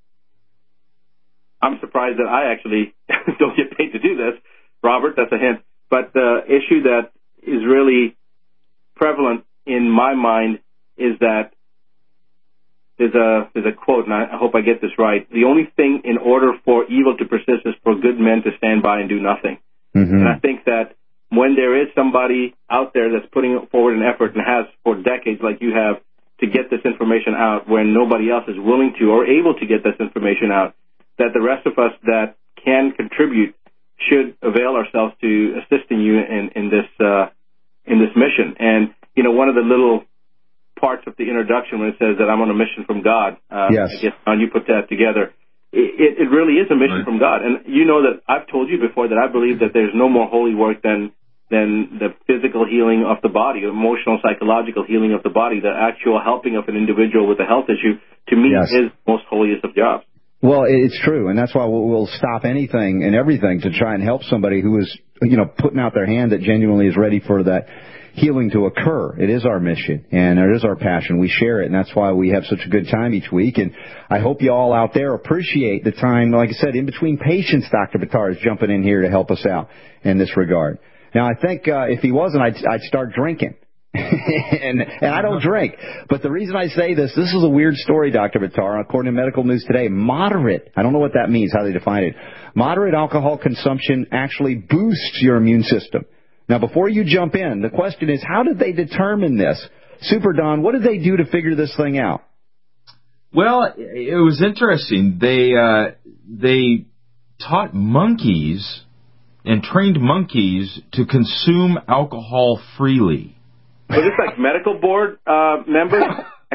I'm surprised that I actually don't get paid to do this. Robert, that's a hint. But the issue that is really prevalent in my mind is that there's a there's a quote, and I hope I get this right. The only thing in order for evil to persist is for good men to stand by and do nothing. Mm-hmm. And I think that when there is somebody out there that's putting forward an effort and has for decades, like you have, to get this information out when nobody else is willing to or able to get this information out, that the rest of us that can contribute should avail ourselves to assisting you in, in this uh, in this mission. And you know, one of the little parts of the introduction when it says that I'm on a mission from God, uh, yes. I guess, John, you put that together. It, it really is a mission right. from God. And you know that I've told you before that I believe that there's no more holy work than than the physical healing of the body, emotional, psychological healing of the body, the actual helping of an individual with a health issue, to me, yes. is most holiest of jobs. Well, it's true, and that's why we'll, we'll stop anything and everything to try and help somebody who is, you know, putting out their hand that genuinely is ready for that healing to occur. It is our mission, and it is our passion. We share it, and that's why we have such a good time each week. And I hope you all out there appreciate the time, like I said, in between patients. Doctor Buttar is jumping in here to help us out in this regard. Now, I think uh, if he wasn't, I'd, I'd start drinking. and and I don't drink. But the reason I say this, this is a weird story, Doctor Buttar. According to Medical News Today, moderate, I don't know what that means, how they define it, moderate alcohol consumption actually boosts your immune system. Now, before you jump in, the question is, how did they determine this? Super Don, what did they do to figure this thing out? Well, it was interesting. They uh, they taught monkeys and trained monkeys to consume alcohol freely. Was this like medical board uh, members?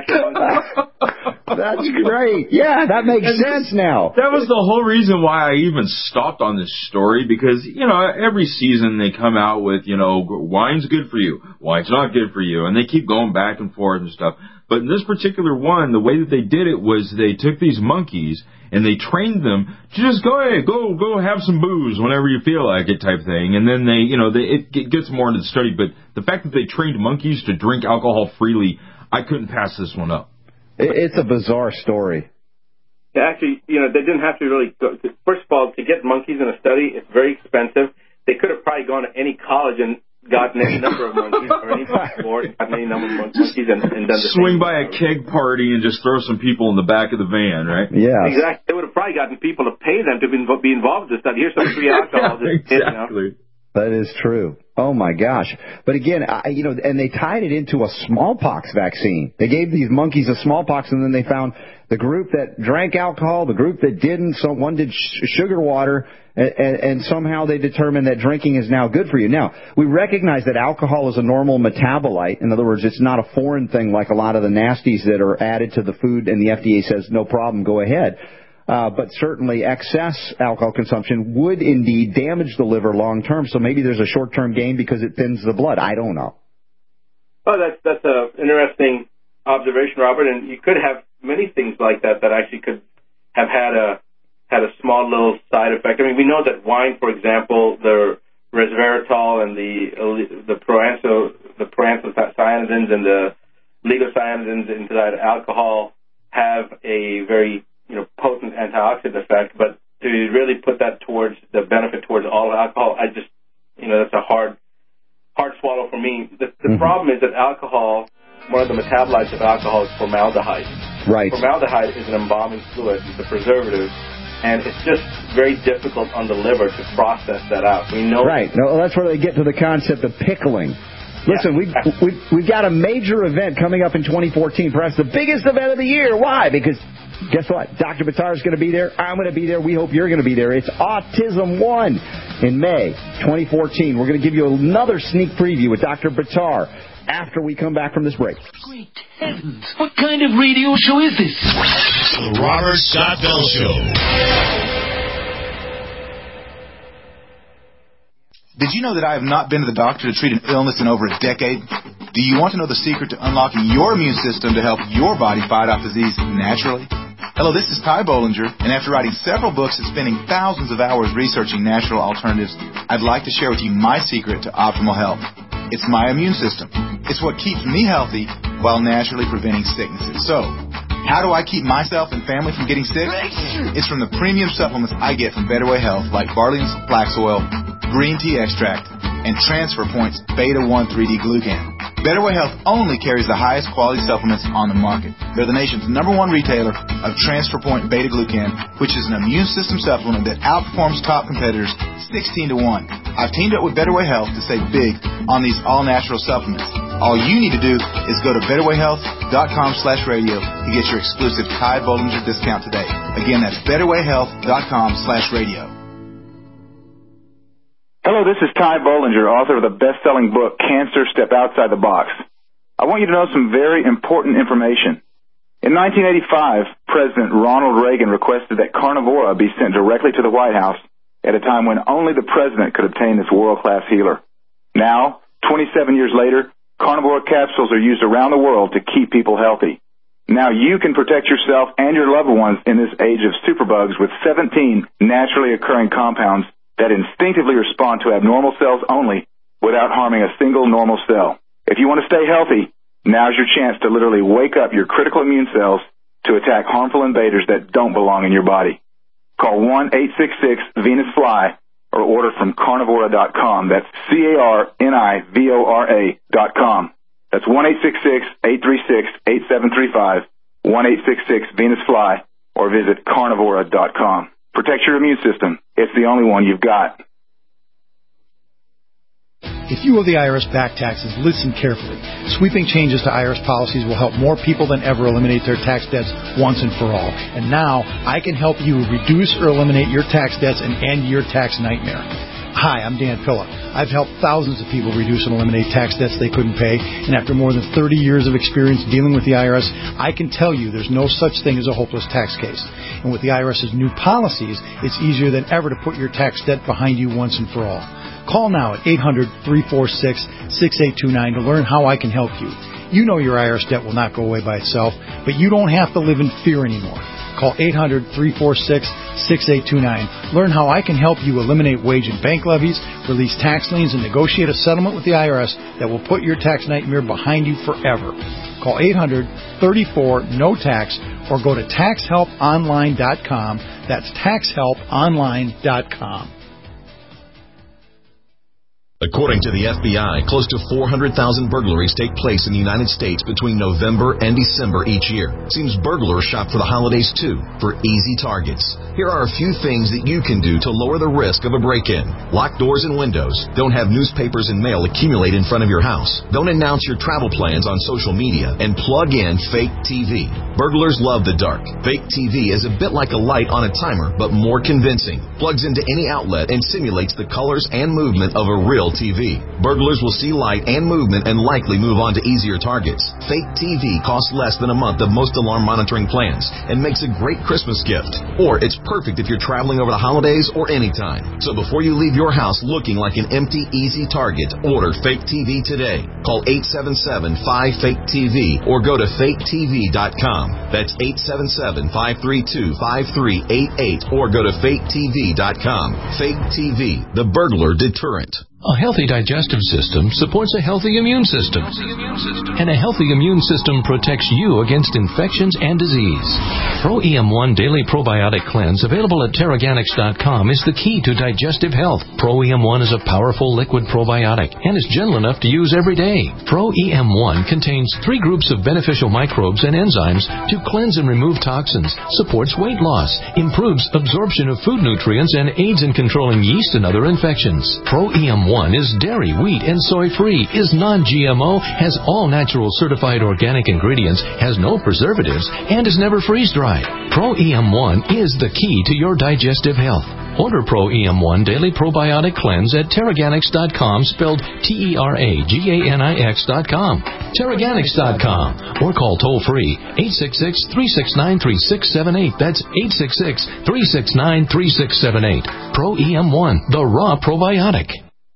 That's great. Yeah, that makes and sense now. That was the whole reason why I even stopped on this story, because, you know, every season they come out with, you know, wine's good for you, wine's not good for you, and they keep going back and forth and stuff. But in this particular one, the way that they did it was they took these monkeys and they trained them to just go ahead, go go have some booze whenever you feel like it type thing. And then they, you know, they, it, it gets more into the study. But the fact that they trained monkeys to drink alcohol freely, I couldn't pass this one up. It's a bizarre story. Actually, you know, they didn't have to really go. First of all, to get monkeys in a study, it's very expensive. They could have probably gone to any college and gotten any number of monkeys or any board and gotten any number of monkeys and, and done the swing same by a keg party and just throw some people in the back of the van, right? Yeah, exactly. They would have probably gotten people to pay them to be, be involved in this study. Here's some free alcohol. Yeah, exactly. You know? That is true. Oh my gosh! But again, I, you know, and they tied it into a smallpox vaccine. They gave these monkeys a smallpox, and then they found The group that drank alcohol, the group that didn't, so one did sh- sugar water, and, and, and somehow they determined that drinking is now good for you. Now, we recognize that alcohol is a normal metabolite. In other words, it's not a foreign thing like a lot of the nasties that are added to the food, and the F D A says, no problem, go ahead. Uh, but certainly excess alcohol consumption would indeed damage the liver long term, so maybe there's a short-term gain because it thins the blood. I don't know. Oh, that's, that's an interesting observation, Robert, and you could have many things like that that actually could have had a had a small little side effect. I mean, we know that wine, for example, the resveratrol and the the proanthocyanidins the proanthocyanidins and the ligocyanidins into that alcohol have a very you know potent antioxidant effect. But to really put that towards the benefit towards all alcohol, I just you know that's a hard hard swallow for me. The, the mm-hmm. problem is that alcohol. One of the metabolites of alcohol is formaldehyde. Right. Formaldehyde is an embalming fluid. It's a preservative. And it's just very difficult on the liver to process that out. We know. Right. No, that's where they get to the concept of pickling. Listen, yeah. we've, we've, we've got a major event coming up in twenty fourteen, perhaps the biggest event of the year. Why? Because guess what? Doctor Buttar is going to be there. I'm going to be there. We hope you're going to be there. It's Autism One in May twenty fourteen. We're going to give you another sneak preview with Doctor Buttar after we come back from this break. Great heavens. What kind of radio show is this? The Robert Scott Bell Show. Did you know that I have not been to the doctor to treat an illness in over a decade? Do you want to know the secret to unlocking your immune system to help your body fight off disease naturally? Hello, this is Ty Bollinger, and after writing several books and spending thousands of hours researching natural alternatives, I'd like to share with you my secret to optimal health. It's my immune system. It's what keeps me healthy while naturally preventing sicknesses. So, how do I keep myself and family from getting sick? It's from the premium supplements I get from Better Way Health, like Barley's Flax Oil, Green Tea Extract, and Transfer Point's Beta one three D Glucan. Better Way Health only carries the highest quality supplements on the market. They're the nation's number one retailer of Transfer Point Beta Glucan, which is an immune system supplement that outperforms top competitors sixteen to one. I've teamed up with Better Way Health to save big on these all-natural supplements. All you need to do is go to betterwayhealth.com slash radio to get your exclusive Ty Bollinger discount today. Again, that's betterwayhealth.com slash radio. Hello, this is Ty Bollinger, author of the best-selling book, Cancer, Step Outside the Box. I want you to know some very important information. In nineteen eighty-five, President Ronald Reagan requested that Carnivora be sent directly to the White House at a time when only the president could obtain this world-class healer. Now, twenty-seven years later, Carnivora capsules are used around the world to keep people healthy. Now you can protect yourself and your loved ones in this age of superbugs with seventeen naturally occurring compounds that instinctively respond to abnormal cells only without harming a single normal cell. If you want to stay healthy, now's your chance to literally wake up your critical immune cells to attack harmful invaders that don't belong in your body. Call one eight six six Venus Fly or order from carnivora dot com. That's C A R N I V O R A dot com. That's one eight six six, eight three six, eight seven three five, one eight six six Venus Fly, or visit carnivora dot com. Protect your immune system. It's the only one you've got. If you owe the I R S back taxes, listen carefully. Sweeping changes to I R S policies will help more people than ever eliminate their tax debts once and for all. And now, I can help you reduce or eliminate your tax debts and end your tax nightmare. Hi, I'm Dan Pilla. I've helped thousands of people reduce and eliminate tax debts they couldn't pay, and after more than thirty years of experience dealing with the I R S, I can tell you there's no such thing as a hopeless tax case. And with the IRS's new policies, it's easier than ever to put your tax debt behind you once and for all. Call now at eight hundred, three four six, six eight two nine to learn how I can help you. You know your I R S debt will not go away by itself, but you don't have to live in fear anymore. Call eight hundred, three four six, six eight two nine. Learn how I can help you eliminate wage and bank levies, release tax liens, and negotiate a settlement with the I R S that will put your tax nightmare behind you forever. Call eight hundred, three four, N O T A X or go to tax help online dot com. That's tax help online dot com. The According to the F B I, close to four hundred thousand burglaries take place in the United States between November and December each year. Seems burglars shop for the holidays too, for easy targets. Here are a few things that you can do to lower the risk of a break-in. Lock doors and windows. Don't have newspapers and mail accumulate in front of your house. Don't announce your travel plans on social media. And plug in fake T V. Burglars love the dark. Fake T V is a bit like a light on a timer, but more convincing. Plugs into any outlet and simulates the colors and movement of a real T V. Burglars will see light and movement and likely move on to easier targets. Fake T V costs less than a month of most alarm monitoring plans and makes a great Christmas gift. Or it's perfect if you're traveling over the holidays or anytime. So before you leave your house looking like an empty, easy target, order Fake T V today. Call eight seven seven, five, fake T V or go to fake T V dot com. That's eight seven seven, five three two, five three eight eight or go to fake T V dot com. Fake T V, the burglar deterrent. A healthy digestive system supports a healthy immune system. And a healthy immune system protects you against infections and disease. Pro E M one Daily Probiotic Cleanse, available at Terraganics dot com, is the key to digestive health. Pro E M one is a powerful liquid probiotic and is gentle enough to use every day. Pro E M one contains three groups of beneficial microbes and enzymes to cleanse and remove toxins, supports weight loss, improves absorption of food nutrients, and aids in controlling yeast and other infections. Pro E M one is dairy, wheat, and soy-free, is non-G M O, has all natural certified organic ingredients, has no preservatives, and is never freeze-dried. Pro E M one is the key to your digestive health. Order Pro E M one Daily Probiotic Cleanse at Terraganics dot com, spelled T E R A G A N I X dot com. Terraganics dot com. Or call toll-free eight six six, three six nine, three six seven eight. That's eight six six, three six nine, three six seven eight. Pro E M one, the raw probiotic.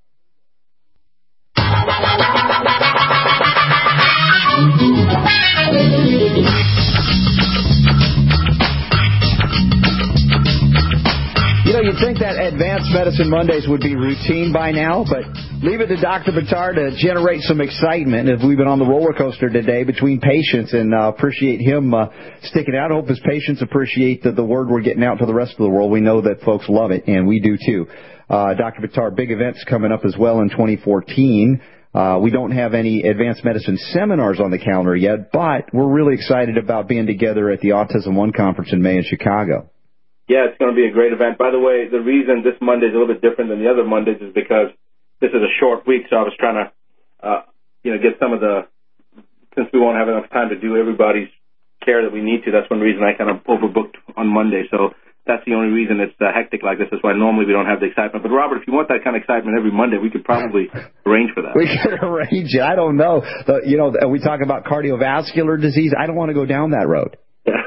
You know, you'd think that Advanced Medicine Mondays would be routine by now, but leave it to Doctor Buttar to generate some excitement. If we've been on the roller coaster today between patients, and uh, appreciate him uh, sticking out. I hope his patients appreciate the, the word we're getting out to the rest of the world. We know that folks love it, and we do too. Uh, Doctor Buttar, big events coming up as well in twenty fourteen. Uh, we don't have any advanced medicine seminars on the calendar yet, but we're really excited about being together at the Autism One conference in May in Chicago. Yeah, it's going to be a great event. By the way, the reason this Monday is a little bit different than the other Mondays is because this is a short week, so I was trying to, uh, you know, get some of the, since we won't have enough time to do everybody's care that we need to, that's one reason I kind of overbooked on Monday. So that's the only reason it's uh, hectic like this. That's why normally we don't have the excitement. But, Robert, if you want that kind of excitement every Monday, we could probably arrange for that. We could arrange it. I don't know. The, you know, we talk about cardiovascular disease. I don't want to go down that road. Yeah.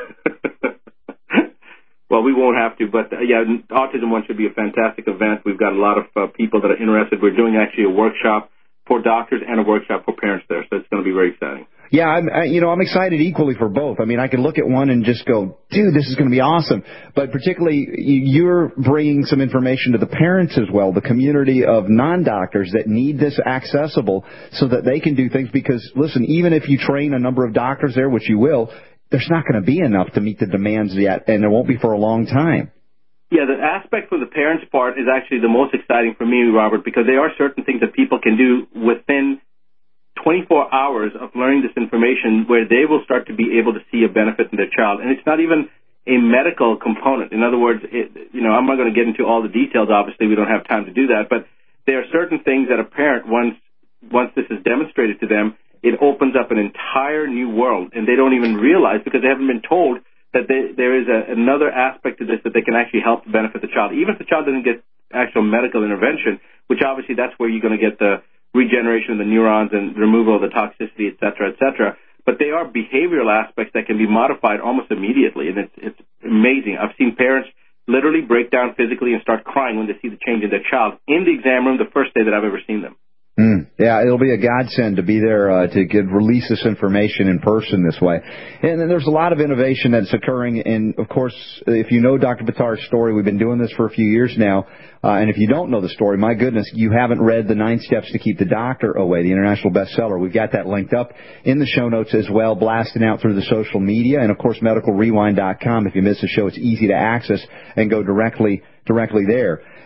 Well, we won't have to. But, uh, yeah, Autism One should be a fantastic event. We've got a lot of uh, people that are interested. We're doing actually a workshop for doctors and a workshop for parents there. So it's going to be very exciting. Yeah, I'm, I, you know, I'm excited equally for both. I mean, I can look at one and just go, dude, this is going to be awesome. But particularly, you're bringing some information to the parents as well, the community of non-doctors that need this accessible so that they can do things. Because, listen, even if you train a number of doctors there, which you will, there's not going to be enough to meet the demands yet, and there won't be for a long time. Yeah, the aspect for the parents' part is actually the most exciting for me, Robert, because there are certain things that people can do within twenty-four hours of learning this information where they will start to be able to see a benefit in their child. And it's not even a medical component. In other words, it, you know, I'm not going to get into all the details. Obviously, we don't have time to do that. But there are certain things that a parent, once once this is demonstrated to them, it opens up an entire new world, and they don't even realize because they haven't been told that they, there is a, another aspect to this that they can actually help benefit the child. Even if the child doesn't get actual medical intervention, which obviously that's where you're going to get the regeneration of the neurons and removal of the toxicity, et cetera, et cetera. But they are behavioral aspects that can be modified almost immediately, and it's, it's amazing. I've seen parents literally break down physically and start crying when they see the change in their child in the exam room the first day that I've ever seen them. Mm, yeah, it'll be a godsend to be there uh, to get, release this information in person this way. And then there's a lot of innovation that's occurring. And, of course, if you know Doctor Buttar's story, we've been doing this for a few years now. Uh, and if you don't know the story, my goodness, you haven't read The Nine Steps to Keep the Doctor Away, the international bestseller. We've got that linked up in the show notes as well, blasting out through the social media. And, of course, medical rewind dot com. If you miss the show, it's easy to access and go directly directly there.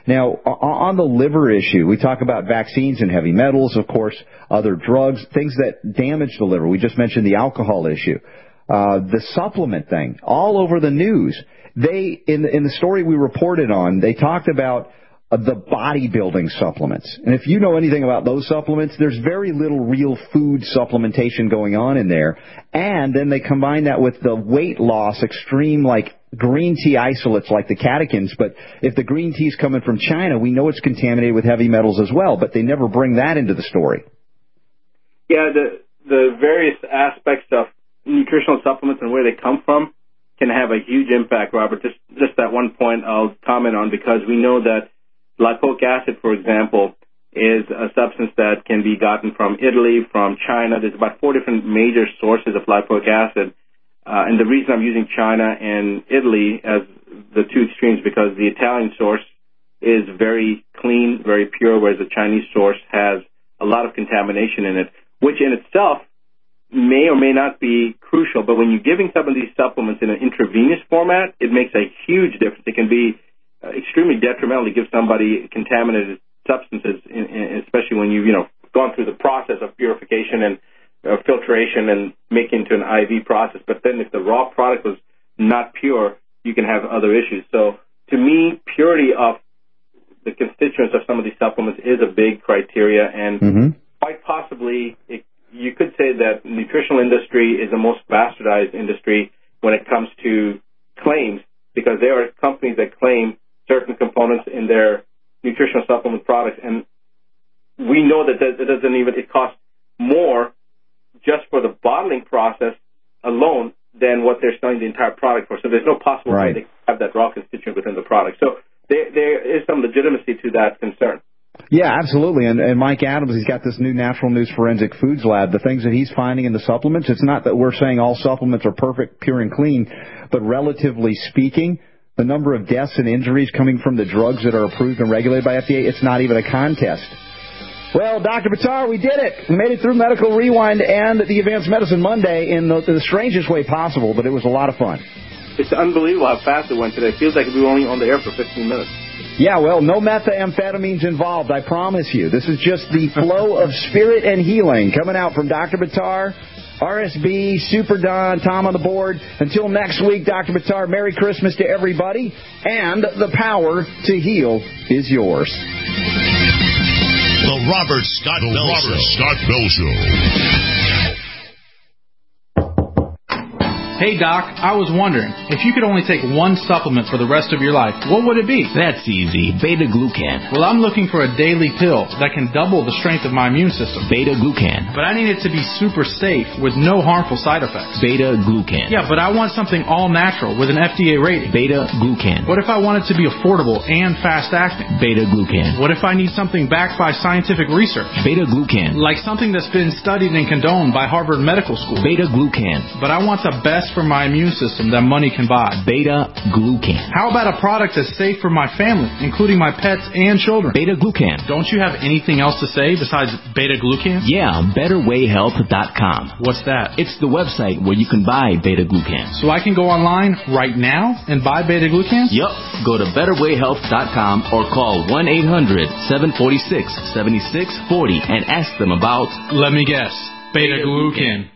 Now, on the liver issue, we talk about vaccines and heavy metals, of course, other drugs, things that damage the liver. We just mentioned the alcohol issue. Uh, the supplement thing, all over the news. They, in the, in the story we reported on, they talked about uh, the bodybuilding supplements. And if you know anything about those supplements, there's very little real food supplementation going on in there. And then they combine that with the weight loss extreme, like green tea isolates like the catechins. But if the green tea is coming from China, we know it's contaminated with heavy metals as well. But they never bring that into the story. Yeah, the the various aspects of nutritional supplements and where they come from can have a huge impact, Robert. Just just that one point I'll comment on, because we know that lipoic acid, for example, is a substance that can be gotten from Italy, from China. There's about four different major sources of lipoic acid. Uh, and the reason I'm using China and Italy as the two extremes, because the Italian source is very clean, very pure, whereas the Chinese source has a lot of contamination in it, which in itself may or may not be crucial. But when you're giving some of these supplements in an intravenous format, it makes a huge difference. It can be uh, extremely detrimental to give somebody contaminated substances, in, in, especially when you've, you know, gone through the process of purification and uh, filtration and make into an I V process. But then if the raw product was not pure, you can have other issues. So to me, purity of the constituents of some of these supplements is a big criteria, and mm-hmm. quite possibly it, you could say that the nutritional industry is the most bastardized industry when it comes to claims, because there are companies that claim certain components in their nutritional supplement products, and we know that it doesn't even, it costs more just for the bottling process alone than what they're selling the entire product for. So there's no possible right. way they have that raw constituent within the product. So there, there is some legitimacy to that concern. Yeah, absolutely. And, and Mike Adams, he's got this new Natural News Forensic Foods Lab. The things that he's finding in the supplements, it's not that we're saying all supplements are perfect, pure, and clean, but relatively speaking, the number of deaths and injuries coming from the drugs that are approved and regulated by F D A, it's not even a contest. Well, Doctor Buttar, we did it. We made it through Medical Rewind and the Advanced Medicine Monday in the, in the strangest way possible, but it was a lot of fun. It's unbelievable how fast it went today. It feels like we were only on the air for fifteen minutes. Yeah, well, no methamphetamines involved, I promise you. This is just the flow of spirit and healing coming out from Doctor Buttar, R S B, Super Don, Tom on the board. Until next week, Doctor Buttar, Merry Christmas to everybody, and the power to heal is yours. The Robert Scott the Bell Robert Show. Scott Bell Show. Hey, Doc, I was wondering, if you could only take one supplement for the rest of your life, what would it be? That's easy. Beta-glucan. Well, I'm looking for a daily pill that can double the strength of my immune system. Beta-glucan. But I need it to be super safe with no harmful side effects. Beta-glucan. Yeah, but I want something all-natural with an F D A rating. Beta-glucan. What if I want it to be affordable and fast-acting? Beta-glucan. What if I need something backed by scientific research? Beta-glucan. Like something that's been studied and condoned by Harvard Medical School. Beta-glucan. But I want the best for my immune system that money can buy. Beta-glucan. How about a product that's safe for my family, including my pets and children? Beta-glucan. Don't you have anything else to say besides beta-glucan? Yeah, better way health dot com. What's that? It's the website where you can buy beta-glucan. So I can go online right now and buy beta-glucan? Yup. Go to better way health dot com or call one eight hundred seven four six seven six four zero and ask them about... Let me guess. Beta-glucan.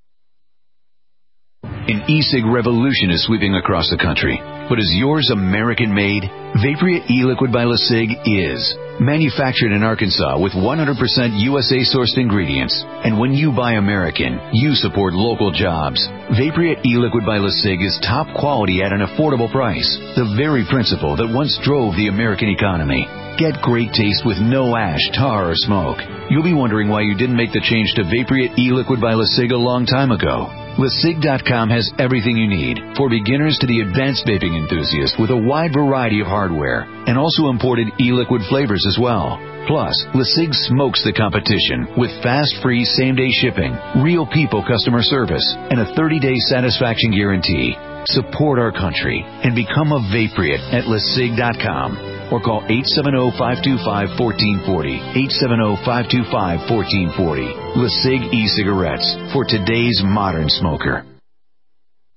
An e-cig revolution is sweeping across the country. But is yours American-made? Vaporia e-liquid by LeSig is. Manufactured in Arkansas with one hundred percent U S A-sourced ingredients. And when you buy American, you support local jobs. Vaporia e-liquid by LeSig is top quality at an affordable price. The very principle that once drove the American economy. Get great taste with no ash, tar, or smoke. You'll be wondering why you didn't make the change to Vaporia e-liquid by LeSig a long time ago. LeSig dot com has everything you need, for beginners to the advanced vaping enthusiast, with a wide variety of hardware, and also imported e-liquid flavors as well. Plus, LeSig smokes the competition with fast, free, same-day shipping, real people customer service, and a thirty-day satisfaction guarantee. Support our country and become a Vapriot at LeSig dot com. Or call eight seven zero, five two five, one four four zero, eight seven zero, five two five, one four four zero. LeSig e-cigarettes for today's modern smoker.